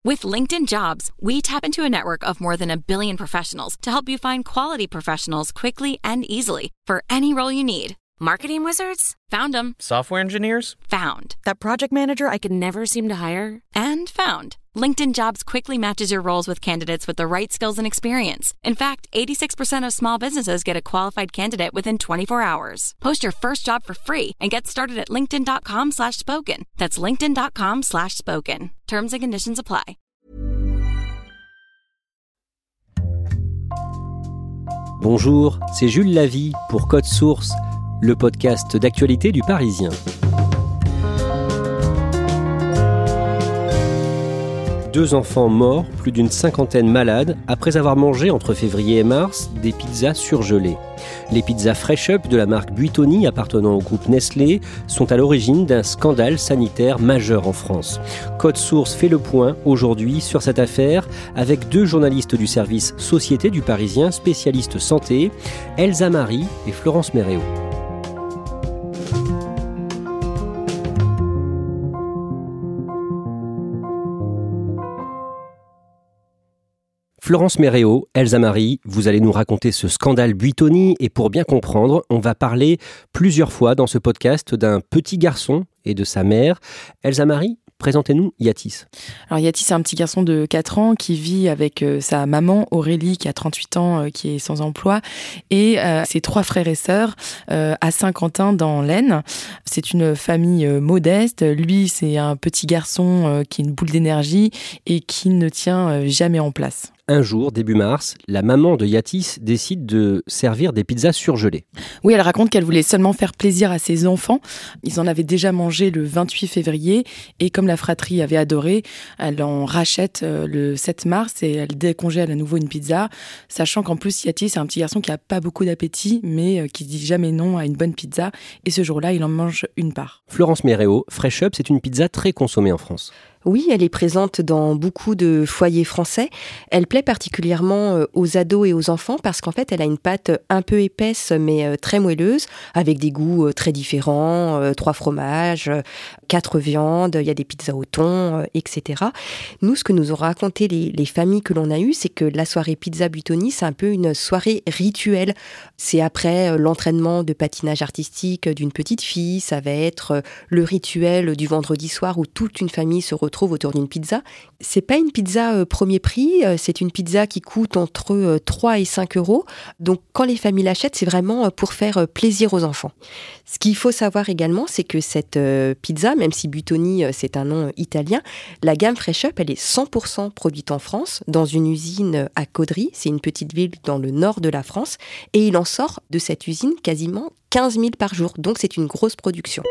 With LinkedIn Jobs, we tap into a network of more than 1 billion professionals to help you find quality professionals quickly and easily for any role you need. Marketing wizards? Found them. Software engineers? Found. That project manager I could never seem to hire? And found. LinkedIn Jobs quickly matches your roles with candidates with the right skills and experience. In fact, 86% of small businesses get a qualified candidate within 24 hours. Post your first job for free and get started at linkedin.com/spoken. That's linkedin.com/spoken. Terms and conditions apply. Bonjour, c'est Jules Lavie pour Code Source, le podcast d'actualité du Parisien. Deux enfants morts, plus d'une cinquantaine malades, après avoir mangé entre février et mars des pizzas surgelées. Les pizzas Fresh Up de la marque Buitoni appartenant au groupe Nestlé sont à l'origine d'un scandale sanitaire majeur en France. Code Source fait le point aujourd'hui sur cette affaire avec deux journalistes du service Société du Parisien, spécialistes santé, Elsa Marie et Florence Méréo. Florence Méréo, Elsa Marie, vous allez nous raconter ce scandale Buitoni et pour bien comprendre, on va parler plusieurs fois dans ce podcast d'un petit garçon et de sa mère. Elsa Marie, présentez-nous Yatis. Alors Yatis, c'est un petit garçon de 4 ans qui vit avec sa maman Aurélie qui a 38 ans, qui est sans emploi, et ses 3 frères et sœurs à Saint-Quentin dans l'Aisne. C'est une famille modeste. Lui, c'est un petit garçon qui est une boule d'énergie et qui ne tient jamais en place. Un jour, début mars, la maman de Yatis décide de servir des pizzas surgelées. Oui, elle raconte qu'elle voulait seulement faire plaisir à ses enfants. Ils en avaient déjà mangé le 28 février et comme la fratrie avait adoré, elle en rachète le 7 mars et elle décongèle à nouveau une pizza, sachant qu'en plus Yatis c'est un petit garçon qui n'a pas beaucoup d'appétit mais qui dit jamais non à une bonne pizza et ce jour-là, il en mange une part. Florence Méréo, Fresh Up, c'est une pizza très consommée en France. Oui, elle est présente dans beaucoup de foyers français. Elle plaît particulièrement aux ados et aux enfants parce qu'en fait, elle a une pâte un peu épaisse mais très moelleuse, avec des goûts très différents, 3 fromages, 4 viandes, il y a des pizzas au thon, etc. Nous, ce que nous ont raconté les familles que l'on a eues, c'est que la soirée Pizza Buitoni, c'est un peu une soirée rituelle. C'est après l'entraînement de patinage artistique d'une petite fille, ça va être le rituel du vendredi soir où toute une famille se retrouve autour d'une pizza. C'est pas une pizza premier prix, c'est une pizza qui coûte entre 3 et 5 euros. Donc quand les familles l'achètent, c'est vraiment pour faire plaisir aux enfants. Ce qu'il faut savoir également, c'est que cette pizza, même si Buitoni c'est un nom italien, la gamme Fresh Up, elle est 100% produite en France, dans une usine à Caudry, c'est une petite ville dans le nord de la France, et il en sort de cette usine quasiment 15 000 par jour, donc c'est une grosse production.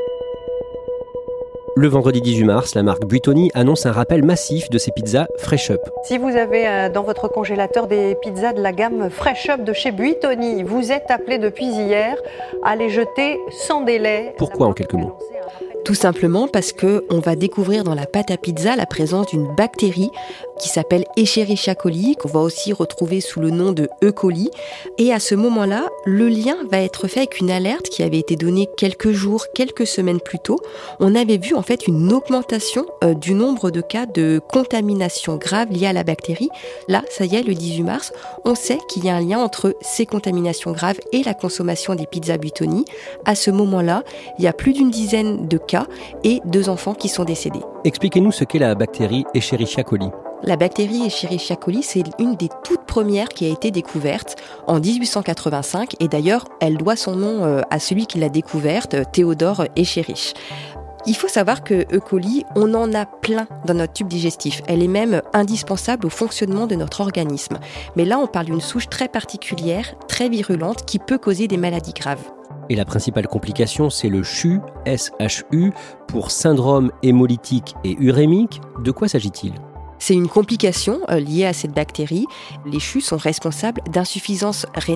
Le vendredi 18 mars, la marque Buitoni annonce un rappel massif de ses pizzas Fresh Up. Si vous avez dans votre congélateur des pizzas de la gamme Fresh Up de chez Buitoni, vous êtes appelé depuis hier à les jeter sans délai. Pourquoi en quelques mots ? Tout simplement parce qu'on va découvrir dans la pâte à pizza la présence d'une bactérie qui s'appelle Escherichia coli, qu'on va aussi retrouver sous le nom de E. coli. Et à ce moment-là, le lien va être fait avec une alerte qui avait été donnée quelques jours, quelques semaines plus tôt. On avait vu en fait une augmentation du nombre de cas de contamination grave liée à la bactérie. Là, ça y est, le 18 mars, on sait qu'il y a un lien entre ces contaminations graves et la consommation des pizzas Buitoni. À ce moment-là, il y a plus d'une dizaine de cas et 2 enfants qui sont décédés. Expliquez-nous ce qu'est la bactérie Escherichia coli. La bactérie Escherichia coli, c'est une des toutes premières qui a été découverte en 1885 et d'ailleurs, elle doit son nom à celui qui l'a découverte, Théodore Escherich. Il faut savoir que E. coli, on en a plein dans notre tube digestif. Elle est même indispensable au fonctionnement de notre organisme. Mais là, on parle d'une souche très particulière, très virulente, qui peut causer des maladies graves. Et la principale complication, c'est le SHU, S-H-U, pour syndrome hémolytique et urémique. De quoi s'agit-il ? C'est une complication liée à cette bactérie. Les CHU sont responsables d'insuffisance rénale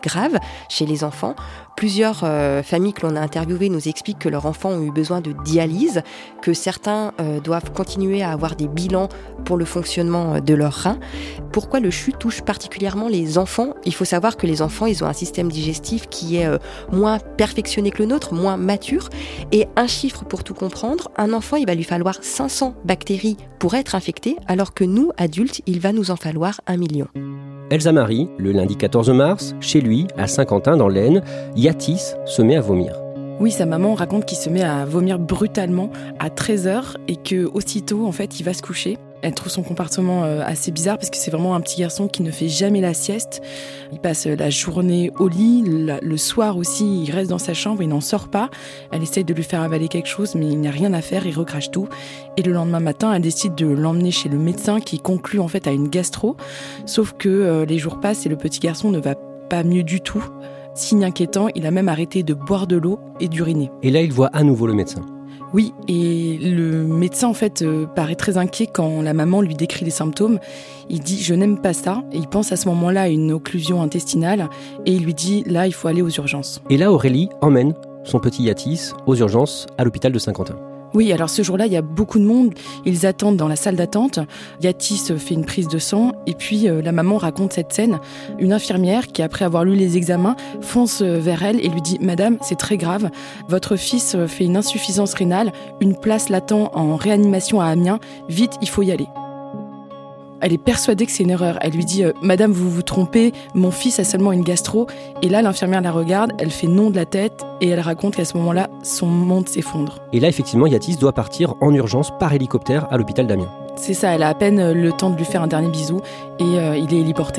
grave chez les enfants. Plusieurs familles que l'on a interviewées nous expliquent que leurs enfants ont eu besoin de dialyse, que certains doivent continuer à avoir des bilans pour le fonctionnement de leurs reins. Pourquoi le CHU touche particulièrement les enfants ? Il faut savoir que les enfants, ils ont un système digestif qui est moins perfectionné que le nôtre, moins mature. Et un chiffre pour tout comprendre, un enfant, il va lui falloir 500 bactéries pour être infecté, alors que nous, adultes, il va nous en falloir 1 million. Elsa Marie, le lundi 14 mars, chez lui, à Saint-Quentin dans l'Aisne, Yatis se met à vomir. Oui, sa maman raconte qu'il se met à vomir brutalement à 13h et qu'aussitôt, en fait, il va se coucher. Elle trouve son comportement assez bizarre parce que c'est vraiment un petit garçon qui ne fait jamais la sieste. Il passe la journée au lit, le soir aussi, il reste dans sa chambre, il n'en sort pas. Elle essaye de lui faire avaler quelque chose, mais il n'y a rien à faire, il recrache tout. Et le lendemain matin, elle décide de l'emmener chez le médecin qui conclut en fait à une gastro. Sauf que les jours passent et le petit garçon ne va pas mieux du tout. Signe inquiétant, il a même arrêté de boire de l'eau et d'uriner. Et là, il voit à nouveau le médecin. Oui, et le médecin en fait paraît très inquiet quand la maman lui décrit les symptômes. Il dit « je n'aime pas ça » et il pense à ce moment-là à une occlusion intestinale et il lui dit « là, il faut aller aux urgences ». Et là, Aurélie emmène son petit Yatis aux urgences à l'hôpital de Saint-Quentin. Oui, alors ce jour-là, il y a beaucoup de monde. Ils attendent dans la salle d'attente. Yatis fait une prise de sang et puis la maman raconte cette scène. Une infirmière qui, après avoir lu les examens, fonce vers elle et lui dit « Madame, c'est très grave. Votre fils fait une insuffisance rénale. Une place l'attend en réanimation à Amiens. Vite, il faut y aller. » Elle est persuadée que c'est une erreur. Elle lui dit « Madame, vous vous trompez, mon fils a seulement une gastro. » Et là, l'infirmière la regarde, elle fait non de la tête et elle raconte qu'à ce moment-là, son monde s'effondre. Et là, effectivement, Yatis doit partir en urgence par hélicoptère à l'hôpital d'Amiens. C'est ça, elle a à peine le temps de lui faire un dernier bisou et il est héliporté.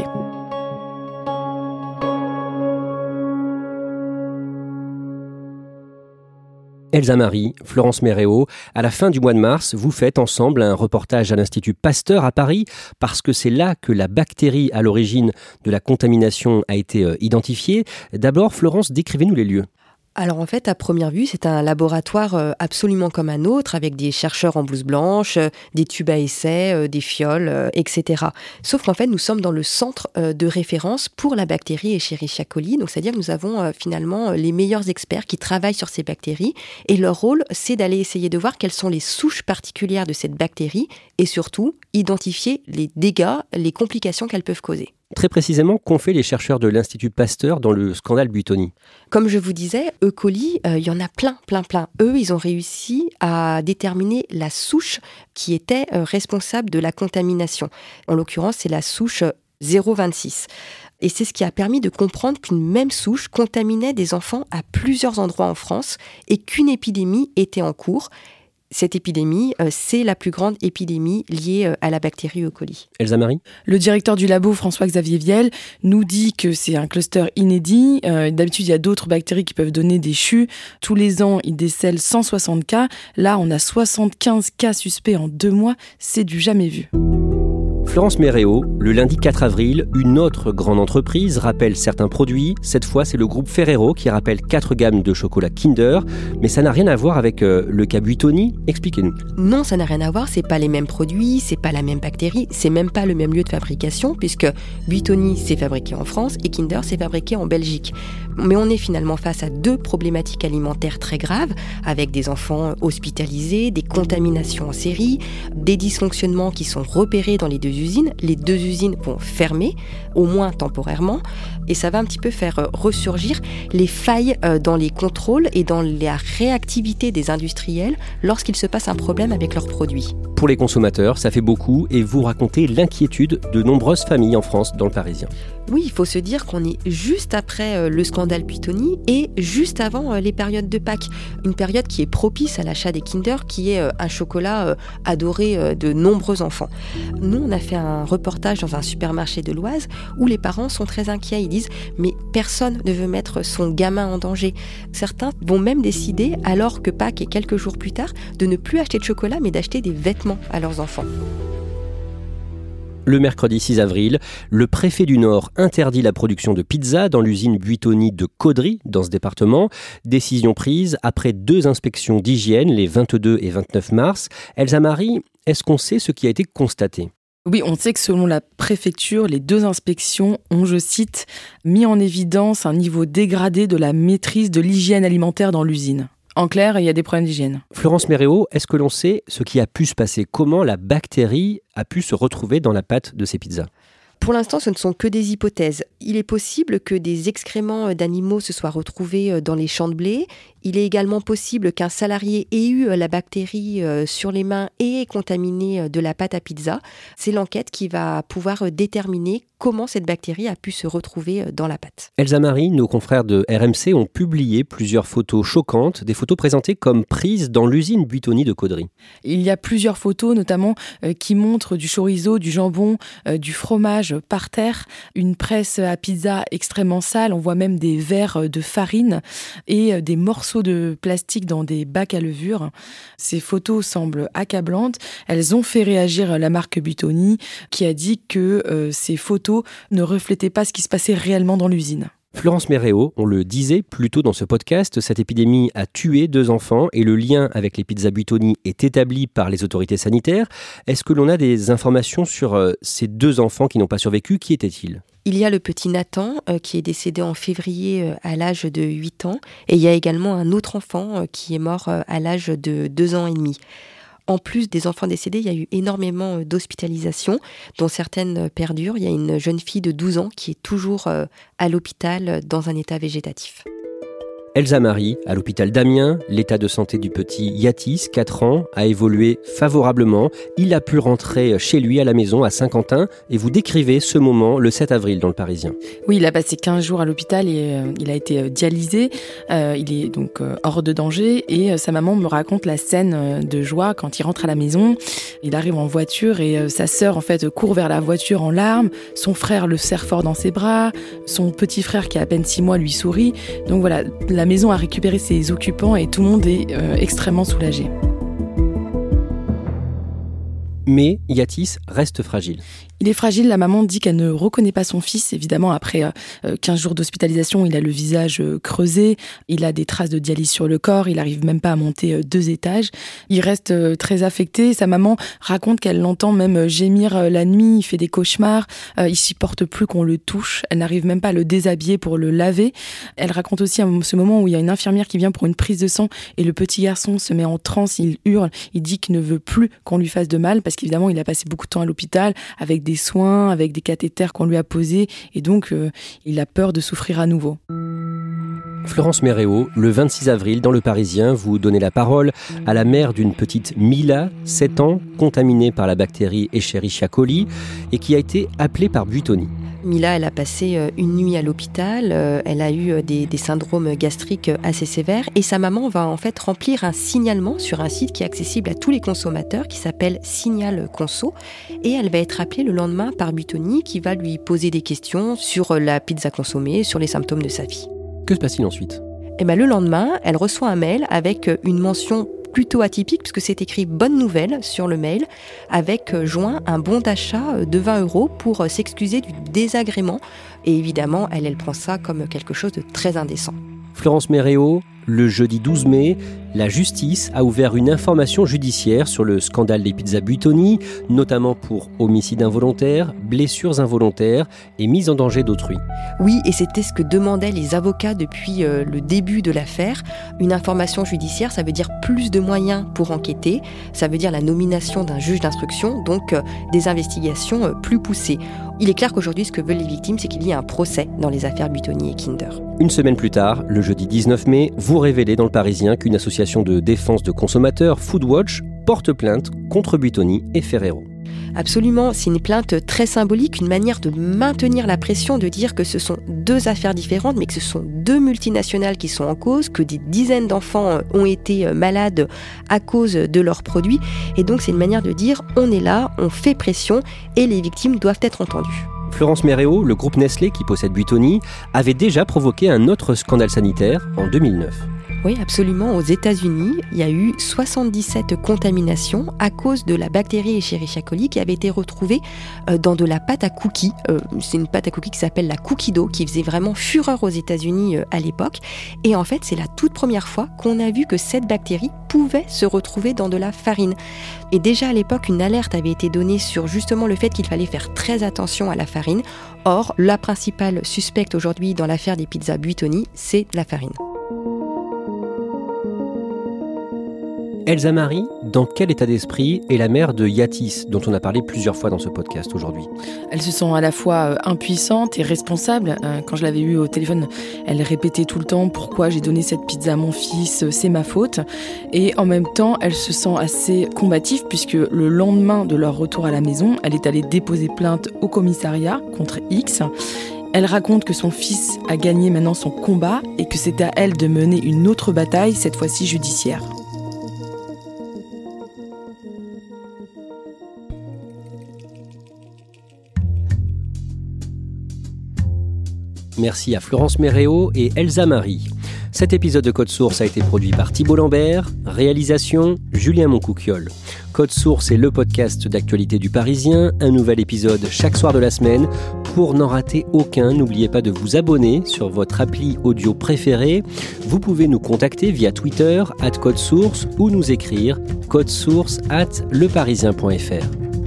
Elsa Marie, Florence Méréo, à la fin du mois de mars, vous faites ensemble un reportage à l'Institut Pasteur à Paris parce que c'est là que la bactérie à l'origine de la contamination a été identifiée. D'abord, Florence, décrivez-nous les lieux. Alors en fait, à première vue, c'est un laboratoire absolument comme un autre, avec des chercheurs en blouse blanche, des tubes à essai, des fioles, etc. Sauf qu'en fait, nous sommes dans le centre de référence pour la bactérie Escherichia coli. Donc c'est-à-dire que nous avons finalement les meilleurs experts qui travaillent sur ces bactéries. Et leur rôle, c'est d'aller essayer de voir quelles sont les souches particulières de cette bactérie et surtout, identifier les dégâts, les complications qu'elles peuvent causer. Très précisément, qu'ont fait les chercheurs de l'Institut Pasteur dans le scandale Buitoni ? Comme je vous disais, E. coli, il y en a plein. Eux, ils ont réussi à déterminer la souche qui était responsable de la contamination. En l'occurrence, c'est la souche 026. Et c'est ce qui a permis de comprendre qu'une même souche contaminait des enfants à plusieurs endroits en France et qu'une épidémie était en cours. Cette épidémie, c'est la plus grande épidémie liée à la bactérie E. coli. Elsa Marie ? Le directeur du labo, François-Xavier Viel, nous dit que c'est un cluster inédit. D'habitude, il y a d'autres bactéries qui peuvent donner des CHU. Tous les ans, ils décèlent 160 cas. Là, on a 75 cas suspects en 2 mois. C'est du jamais vu. Florence Méréo, le lundi 4 avril, une autre grande entreprise rappelle certains produits. Cette fois, c'est le groupe Ferrero qui rappelle 4 gammes de chocolat Kinder. Mais ça n'a rien à voir avec le cas Buitoni. Expliquez-nous. Non, ça n'a rien à voir. C'est pas les mêmes produits, c'est pas la même bactérie, c'est même pas le même lieu de fabrication puisque Buitoni, c'est fabriqué en France et Kinder, c'est fabriqué en Belgique. Mais on est finalement face à 2 problématiques alimentaires très graves avec des enfants hospitalisés, des contaminations en série, des dysfonctionnements qui sont repérés dans les 2 usines. Les 2 usines vont fermer, au moins temporairement, et ça va un petit peu faire ressurgir les failles dans les contrôles et dans la réactivité des industriels lorsqu'il se passe un problème avec leurs produits. Pour les consommateurs, ça fait beaucoup et vous racontez l'inquiétude de nombreuses familles en France dans le Parisien. Oui, il faut se dire qu'on est juste après le scandale Buitoni et juste avant les périodes de Pâques. Une période qui est propice à l'achat des Kinder, qui est un chocolat adoré de nombreux enfants. Nous, on a fait un reportage dans un supermarché de l'Oise où les parents sont très inquiets. Ils disent « mais personne ne veut mettre son gamin en danger ». Certains vont même décider, alors que Pâques est quelques jours plus tard, de ne plus acheter de chocolat mais d'acheter des vêtements à leurs enfants. Le mercredi 6 avril, le préfet du Nord interdit la production de pizza dans l'usine Buitoni de Caudry, dans ce département. Décision prise après 2 inspections d'hygiène, les 22 et 29 mars. Elsa Marie, est-ce qu'on sait ce qui a été constaté ? Oui, on sait que selon la préfecture, les 2 inspections ont, je cite, mis en évidence un niveau dégradé de la maîtrise de l'hygiène alimentaire dans l'usine. En clair, il y a des problèmes d'hygiène. Florence Méréau, est-ce que l'on sait ce qui a pu se passer? Comment la bactérie a pu se retrouver dans la pâte de ces pizzas? Pour l'instant, ce ne sont que des hypothèses. Il est possible que des excréments d'animaux se soient retrouvés dans les champs de blé. Il est également possible qu'un salarié ait eu la bactérie sur les mains et ait contaminé de la pâte à pizza. C'est l'enquête qui va pouvoir déterminer comment cette bactérie a pu se retrouver dans la pâte. Elsa Marie, nos confrères de RMC ont publié plusieurs photos choquantes, des photos présentées comme prises dans l'usine Buitoni de Caudry. Il y a plusieurs photos, notamment qui montrent du chorizo, du jambon, du fromage par terre, une presse à pizza extrêmement sale. On voit même des verres de farine et des morceaux de plastique dans des bacs à levure. Ces photos semblent accablantes. Elles ont fait réagir la marque Buitoni qui a dit que ces photos ne reflétaient pas ce qui se passait réellement dans l'usine. Florence Méréau, on le disait plus tôt dans ce podcast, cette épidémie a tué 2 enfants et le lien avec les pizzas Buitoni est établi par les autorités sanitaires. Est-ce que l'on a des informations sur ces 2 enfants qui n'ont pas survécu? Qui étaient-ils? Il y a le petit Nathan qui est décédé en février à l'âge de 8 ans et il y a également un autre enfant qui est mort à l'âge de 2 ans et demi. En plus des enfants décédés, il y a eu énormément d'hospitalisations, dont certaines perdurent. Il y a une jeune fille de 12 ans qui est toujours à l'hôpital dans un état végétatif. Elsa Marie, à l'hôpital d'Amiens, l'état de santé du petit Yatis, 4 ans, a évolué favorablement. Il a pu rentrer chez lui à la maison à Saint-Quentin et vous décrivez ce moment le 7 avril dans Le Parisien. Oui, il a passé 15 jours à l'hôpital et il a été dialysé. Il est donc hors de danger et sa maman me raconte la scène de joie quand il rentre à la maison. Il arrive en voiture et sa sœur en fait court vers la voiture en larmes. Son frère le serre fort dans ses bras. Son petit frère qui a à peine 6 mois lui sourit. Donc voilà, la maison a récupéré ses occupants et tout le monde est extrêmement soulagé. Mais Yatis reste fragile. Il est fragile, la maman dit qu'elle ne reconnaît pas son fils. Évidemment, après 15 jours d'hospitalisation, il a le visage creusé, il a des traces de dialyse sur le corps, il n'arrive même pas à monter 2 étages. Il reste très affecté. Sa maman raconte qu'elle l'entend même gémir la nuit, il fait des cauchemars, il supporte plus qu'on le touche, elle n'arrive même pas à le déshabiller pour le laver. Elle raconte aussi ce moment où il y a une infirmière qui vient pour une prise de sang et le petit garçon se met en transe, il hurle, il dit qu'il ne veut plus qu'on lui fasse de mal parce qu'évidemment, il a passé beaucoup de temps à l'hôpital avec des soins, avec des cathéters qu'on lui a posés et donc il a peur de souffrir à nouveau. Florence Méréau, le 26 avril, dans Le Parisien, vous donnez la parole à la mère d'une petite Mila, 7 ans, contaminée par la bactérie Escherichia coli et qui a été appelée par Buitoni. Mila, elle a passé une nuit à l'hôpital, elle a eu des syndromes gastriques assez sévères et sa maman va en fait remplir un signalement sur un site qui est accessible à tous les consommateurs qui s'appelle Signal Conso et elle va être appelée le lendemain par Buitoni qui va lui poser des questions sur la pizza consommée, sur les symptômes de sa fille. Que se passe-t-il ensuite ? Le lendemain, elle reçoit un mail avec une mention plutôt atypique puisque c'est écrit « Bonne nouvelle » sur le mail avec joint un bon d'achat de 20 € pour s'excuser du désagrément. Et évidemment, elle prend ça comme quelque chose de très indécent. Florence Méréau, le jeudi 12 mai, la justice a ouvert une information judiciaire sur le scandale des pizzas Buitoni, notamment pour homicide involontaire, blessures involontaires et mise en danger d'autrui. Oui, et c'était ce que demandaient les avocats depuis le début de l'affaire. Une information judiciaire, ça veut dire plus de moyens pour enquêter, ça veut dire la nomination d'un juge d'instruction, donc des investigations plus poussées. Il est clair qu'aujourd'hui, ce que veulent les victimes, c'est qu'il y ait un procès dans les affaires Buitoni et Kinder. Une semaine plus tard, le jeudi 19 mai, vous révélez dans Le Parisien qu'une association de défense de consommateurs, Foodwatch, porte plainte contre Buitoni et Ferrero. Absolument, c'est une plainte très symbolique, une manière de maintenir la pression, de dire que ce sont 2 affaires différentes, mais que ce sont 2 multinationales qui sont en cause, que des dizaines d'enfants ont été malades à cause de leurs produits. Et donc c'est une manière de dire, on est là, on fait pression et les victimes doivent être entendues. Florence Méréau, le groupe Nestlé qui possède Buitoni, avait déjà provoqué un autre scandale sanitaire en 2009. Oui, absolument. Aux États-Unis, il y a eu 77 contaminations à cause de la bactérie Escherichia coli qui avait été retrouvée dans de la pâte à cookies. C'est une pâte à cookies qui s'appelle la cookie dough, qui faisait vraiment fureur aux États-Unis à l'époque. Et en fait, c'est la toute première fois qu'on a vu que cette bactérie pouvait se retrouver dans de la farine. Et déjà à l'époque, une alerte avait été donnée sur justement le fait qu'il fallait faire très attention à la farine. Or, la principale suspecte aujourd'hui dans l'affaire des pizzas Buitoni, c'est la farine. Elsa Marie, dans quel état d'esprit est la mère de Yatis, dont on a parlé plusieurs fois dans ce podcast aujourd'hui ? Elle se sent à la fois impuissante et responsable. Quand je l'avais eue au téléphone, elle répétait tout le temps « Pourquoi j'ai donné cette pizza à mon fils ? C'est ma faute ». Et en même temps, elle se sent assez combative puisque le lendemain de leur retour à la maison, elle est allée déposer plainte au commissariat contre X. Elle raconte que son fils a gagné maintenant son combat et que c'est à elle de mener une autre bataille, cette fois-ci judiciaire. Merci à Florence Méréo et Elsa Marie. Cet épisode de Code Source a été produit par Thibault Lambert, réalisation Julien Moncouquiol. Code Source est le podcast d'actualité du Parisien, un nouvel épisode chaque soir de la semaine. Pour n'en rater aucun, n'oubliez pas de vous abonner sur votre appli audio préférée. Vous pouvez nous contacter via Twitter @codesource ou nous écrire codesource@leparisien.fr.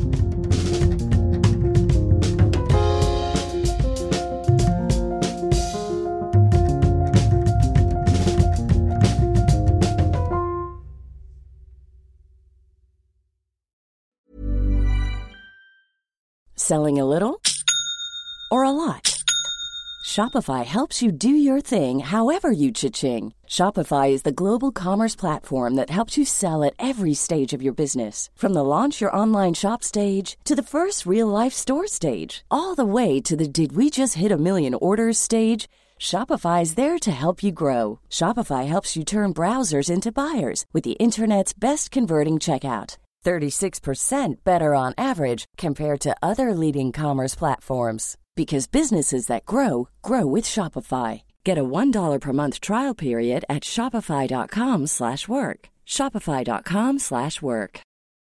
Selling a little or a lot? Shopify helps you do your thing however you cha-ching. Shopify is the global commerce platform that helps you sell at every stage of your business. From the launch your online shop stage to the first real-life store stage, all the way to the did we just hit a million orders stage. Shopify is there to help you grow. Shopify helps you turn browsers into buyers with the internet's best converting checkout. 36% better on average compared to other leading commerce platforms. Because businesses that grow, grow with Shopify. Get a $1 per month trial period at shopify.com/work. Shopify.com/work.